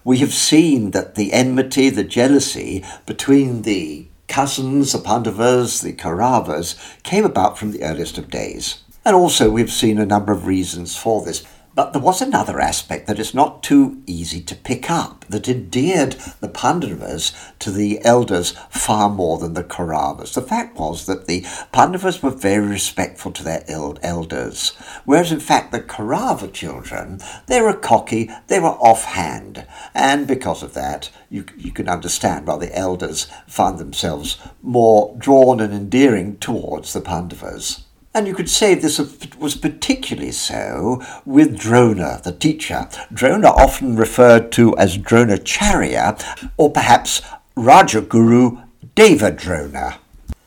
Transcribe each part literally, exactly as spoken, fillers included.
we have seen that the enmity, the jealousy between the cousins, the Pandavas, the Kauravas, came about from the earliest of days. And also we've seen a number of reasons for this. But there was another aspect that is not too easy to pick up, that endeared the Pandavas to the elders far more than the Kauravas. The fact was that the Pandavas were very respectful to their elders, whereas in fact the Kaurava children, they were cocky, they were offhand, and because of that, you, you can understand why the elders found themselves more drawn and endearing towards the Pandavas. And you could say this was particularly so with Drona, the teacher. Drona often referred to as Dronacharya, or perhaps Rajaguru Devadrona.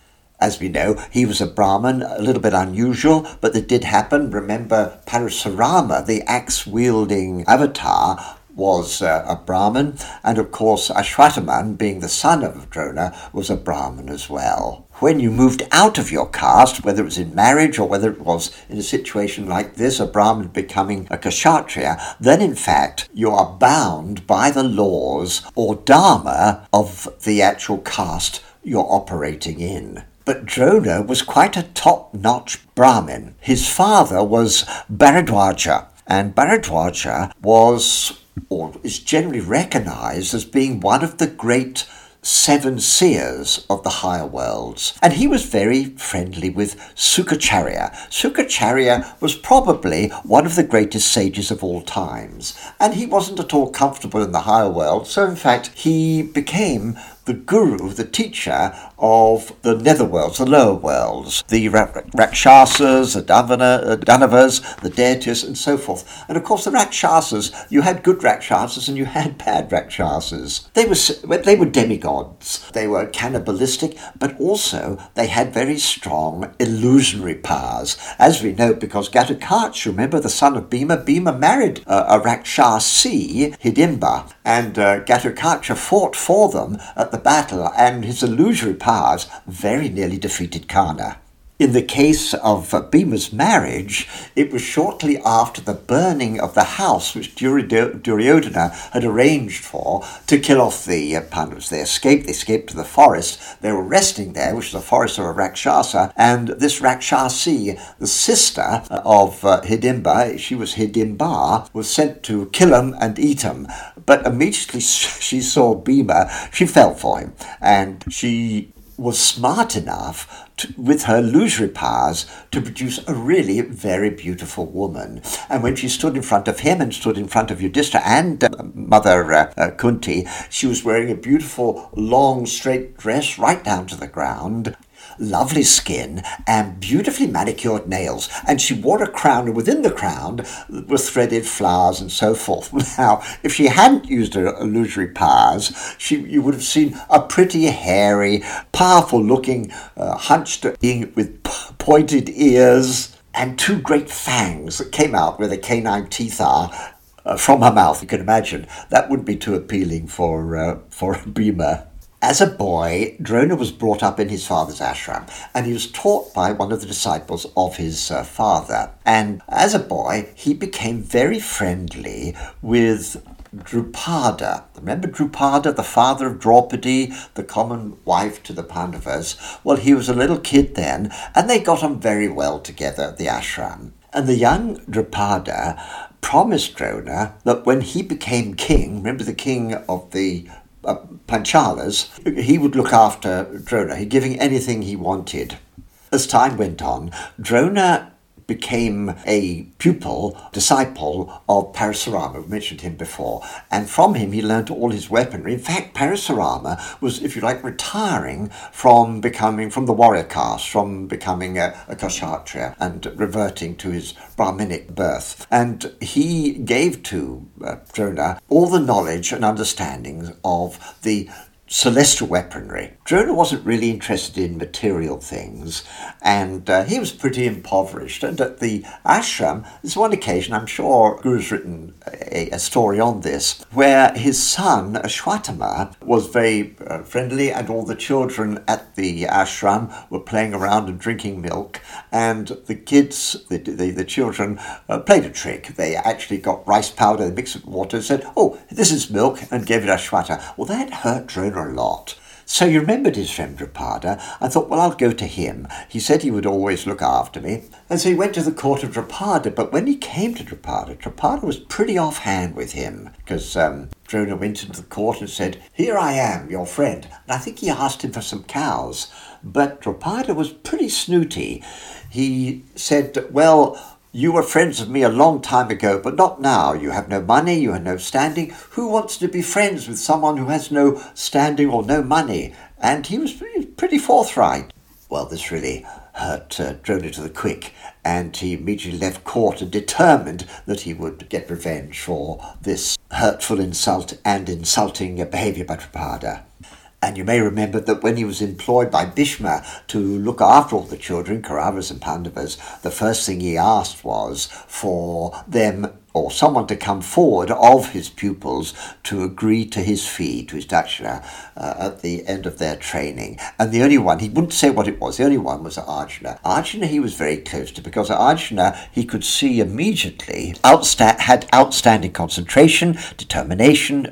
As we know, he was a Brahmin, a little bit unusual, but it did happen. Remember, Parasurama, the axe-wielding avatar, was uh, a Brahmin, and of course Ashwataman, being the son of Drona, was a Brahmin as well. When you moved out of your caste, whether it was in marriage or whether it was in a situation like this, a Brahmin becoming a Kshatriya, then in fact you are bound by the laws or dharma of the actual caste you're operating in. But Drona was quite a top-notch Brahmin. His father was Bharadwaja, and Bharadwaja was, or is generally recognized as being one of the great seven seers of the higher worlds. And he was very friendly with Sukacharya. Sukacharya was probably one of the greatest sages of all times. And he wasn't at all comfortable in the higher world, so in fact he became the guru, the teacher of the netherworlds, the lower worlds, the Rakshasas, the Davana, Danavas, the deities, and so forth. And of course, the Rakshasas, you had good Rakshasas and you had bad Rakshasas. They were they were demigods. They were cannibalistic, but also they had very strong illusionary powers. As we know, because Ghatotkacha, remember the son of Bhima, Bhima married uh, a Rakshasi, Hidimba, and uh, Ghatotkacha fought for them at the battle, and his illusory powers very nearly defeated Karna. In the case of uh, Bhima's marriage, it was shortly after the burning of the house which Duryodhana had arranged for to kill off the uh, Pandavas. They escaped, they escaped to the forest. They were resting there, which is the forest of a Rakshasa, and this Rakshasi, the sister of uh, Hidimba, she was Hidimba, was sent to kill him and eat him. But immediately she saw Bhima, she fell for him, and she was smart enough to, with her illusory powers, to produce a really very beautiful woman. And when she stood in front of him and stood in front of Yudhishthira and uh, Mother uh, uh, Kunti, she was wearing a beautiful, long, straight dress right down to the ground, lovely skin, and beautifully manicured nails. And she wore a crown, and within the crown were threaded flowers and so forth. Now, if she hadn't used her illusory powers, she you would have seen a pretty, hairy, powerful-looking, uh, hunched being with pointed ears and two great fangs that came out where the canine teeth are uh, from her mouth. You can imagine that wouldn't be too appealing for uh, for Bhima. As a boy, Drona was brought up in his father's ashram, and he was taught by one of the disciples of his uh, father. And as a boy, he became very friendly with Drupada. Remember Drupada, the father of Draupadi, the common wife to the Pandavas? Well, he was a little kid then, and they got on very well together at the ashram. And the young Drupada promised Drona that when he became king, remember the king of the Uh, Panchalas, he would look after Drona, giving anything he wanted. As time went on, Drona became a pupil, disciple of Parasurama. We mentioned him before, and from him he learned all his weaponry. In fact, Parasurama was, if you like, retiring from becoming, from the warrior caste, from becoming a, a Kshatriya and reverting to his Brahminic birth. And he gave to uh, Drona all the knowledge and understandings of the celestial weaponry. Drona wasn't really interested in material things, and uh, he was pretty impoverished. And at the ashram, there's one occasion, I'm sure Guru's written a, a story on this, where his son, Ashwatthama, was very uh, friendly, and all the children at the ashram were playing around and drinking milk, and the kids, the, the, the children, uh, played a trick. They actually got rice powder, they mixed it with water, and said, "Oh, this is milk," and gave it Ashwatthama. Well, that hurt Drona a lot. So he remembered his friend Drupada. I thought, well, I'll go to him. He said he would always look after me. And so he went to the court of Drupada. But when he came to Drupada, Drupada was pretty offhand with him, because um, Drona went into the court and said, "Here I am, your friend." And I think he asked him for some cows. But Drupada was pretty snooty. He said, "Well, you were friends with me a long time ago, but not now. You have no money, you have no standing. Who wants to be friends with someone who has no standing or no money?" And he was pretty forthright. Well, this really hurt uh, Drona to the quick, and he immediately left court and determined that he would get revenge for this hurtful insult and insulting behaviour by Drupada. And you may remember that when he was employed by Bhishma to look after all the children, Kauravas and Pandavas, the first thing he asked was for them or someone to come forward of his pupils to agree to his fee, to his dakshina, uh, at the end of their training. And the only one, he wouldn't say what it was, the only one was Arjuna. Arjuna he was very close to, because Arjuna he could see immediately outsta- had outstanding concentration, determination,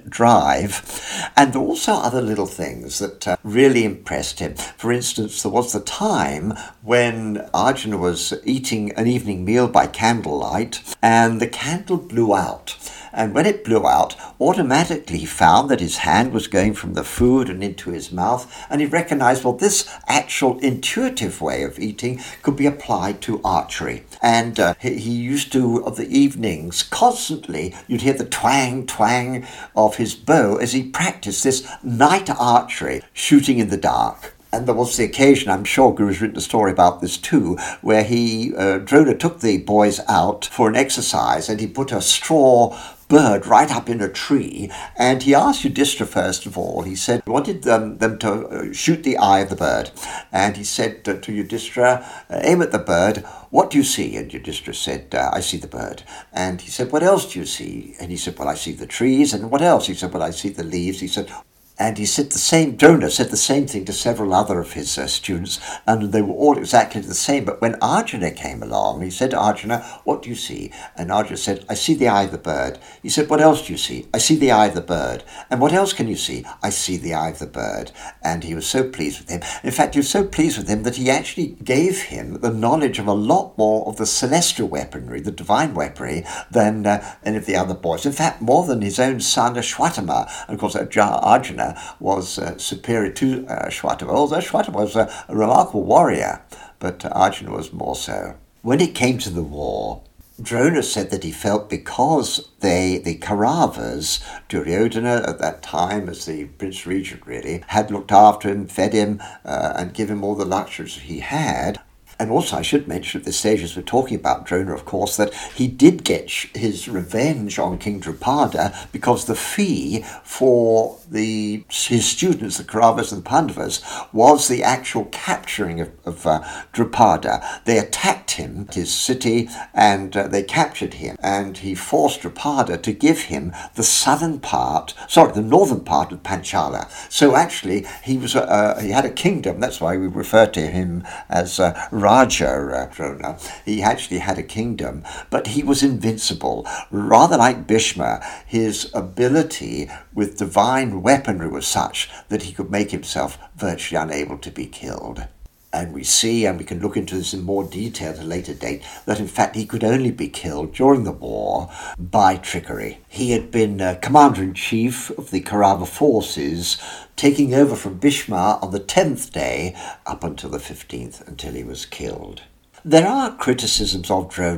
drive, and also other little things that uh, really impressed him. For instance, there was the time when Arjuna was eating an evening meal by candlelight, and the candle blew out. And when it blew out, automatically he found that his hand was going from the food and into his mouth, and he recognized, well, this actual intuitive way of eating could be applied to archery. And uh, he, he used to, of the evenings, constantly, you'd hear the twang, twang of his bow as he practiced this night archery, shooting in the dark. And there was the occasion, I'm sure Guru's written a story about this too, where he, uh, Drona took the boys out for an exercise, and he put a straw bird right up in a tree, and he asked Yudhishthira first of all, he said, he wanted them, them to shoot the eye of the bird, and he said to, to Yudhishthira, aim at the bird, what do you see? And Yudhishthira said, uh, I see the bird. And he said, what else do you see? And he said, well, I see the trees. And what else? He said, well, I see the leaves. He said, and he said the same, Drona said the same thing to several other of his uh, students, and they were all exactly the same. But when Arjuna came along, he said to Arjuna, what do you see? And Arjuna said, I see the eye of the bird. He said, what else do you see? I see the eye of the bird. And what else can you see? I see the eye of the bird. And he was so pleased with him. In fact, he was so pleased with him that he actually gave him the knowledge of a lot more of the celestial weaponry, the divine weaponry, than uh, any of the other boys. In fact, more than his own son Ashwatthama. And of course, Arjuna was uh, superior to uh, Ashwatthama, although Ashwatthama was a, a remarkable warrior, but uh, Arjuna was more so. When it came to the war, Drona said that he felt because they, the Kauravas, Duryodhana at that time as the Prince Regent really, had looked after him, fed him, uh, and given him all the luxuries he had. And also I should mention at this stage, as we're talking about Drona, of course, that he did get his revenge on King Drupada because the fee for the his students, the Kauravas and the Pandavas, was the actual capturing of, of uh, Drupada. They attacked him at his city and uh, they captured him, and he forced Drupada to give him the southern part, sorry, the northern part of Panchala. So actually he was uh, he had a kingdom. That's why we refer to him as uh, Raja uh, Drona. He actually had a kingdom, but he was invincible. Rather like Bhishma, his ability with divine weaponry was such that he could make himself virtually unable to be killed. And we see, and we can look into this in more detail at a later date, that in fact he could only be killed during the war by trickery. He had been uh, commander-in-chief of the Kaurava forces, taking over from Bhishma on the tenth day up until the fifteenth, until he was killed. There are criticisms of Drona.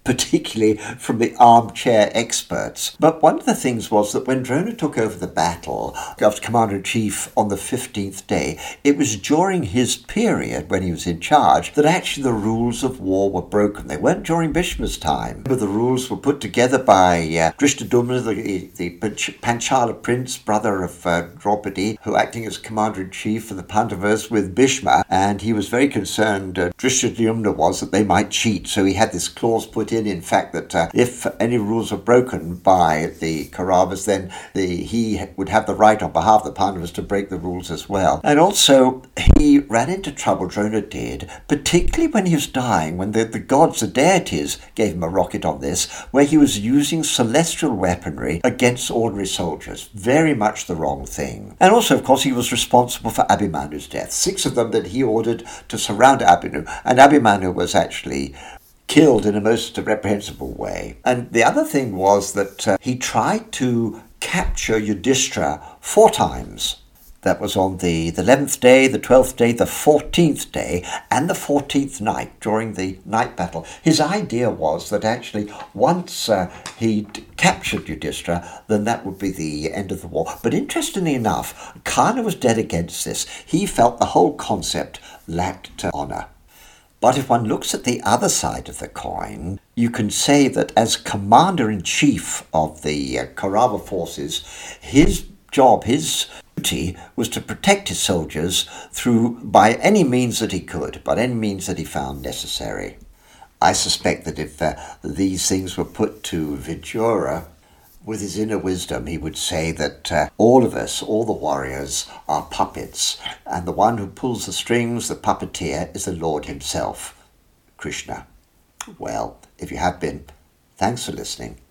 particularly from the armchair experts. But one of the things was that when Drona took over the battle as Commander-in-Chief on the fifteenth day, it was during his period when he was in charge that actually the rules of war were broken. They weren't during Bhishma's time, but the rules were put together by uh, Drishtadyumna, the, the Panchala prince, brother of uh, Draupadi, who acting as Commander-in-Chief for the Pandavas with Bhishma, and he was very concerned, uh, Drishtadyumna was, that they might cheat, so he had this clause put in, in fact, that uh, if any rules were broken by the Kauravas, then the, he would have the right on behalf of the Pandavas to break the rules as well. And also, he ran into trouble, Drona did, particularly when he was dying, when the, the gods, the deities, gave him a rocket on this, where he was using celestial weaponry against ordinary soldiers. Very much the wrong thing. And also, of course, he was responsible for Abhimanu's death. Six of them that he ordered to surround Abhimanu, and Abhimanyu was actually killed in a most reprehensible way. And the other thing was that uh, he tried to capture Yudhishthira four times. That was on the eleventh day, the twelfth day, the fourteenth day, and the fourteenth night during the night battle. His idea was that actually once uh, he'd captured Yudhishthira, then that would be the end of the war. But interestingly enough, Karna was dead against this. He felt the whole concept lacked uh, honour. But if one looks at the other side of the coin, you can say that as commander-in-chief of the uh, Kaurava forces, his job, his duty was to protect his soldiers through by any means that he could, by any means that he found necessary. I suspect that if uh, these things were put to Vidura, with his inner wisdom, he would say that uh, all of us, all the warriors, are puppets, and the one who pulls the strings, the puppeteer, is the Lord himself, Krishna. Well, if you have been, thanks for listening.